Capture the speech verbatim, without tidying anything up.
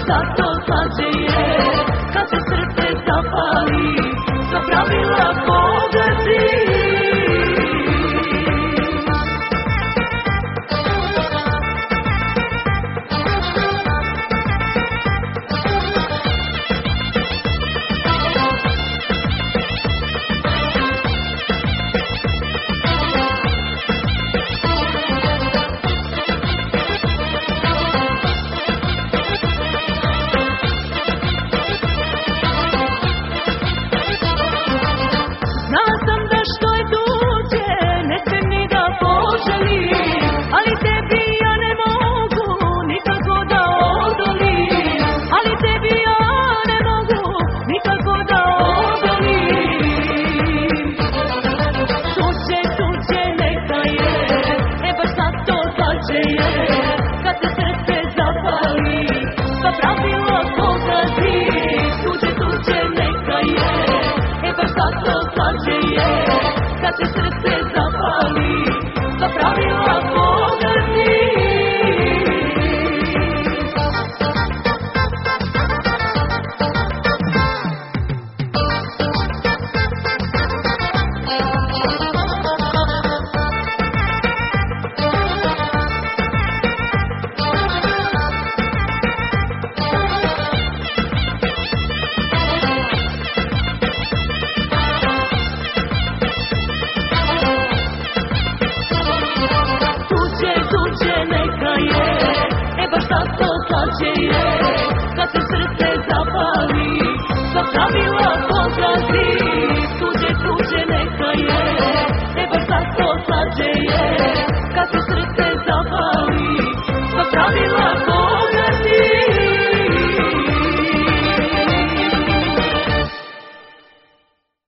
šta to slađe je, kad se srce zapali, sva pravila pogazi. Kad se srce zapali, sva pravila pogazi. Šta to slađe je, kad se srce zapali, sva pravila pogazi. Tuđe, tuđe neka je, e baš šta to slađe je, kad se srce zapali, sva pravila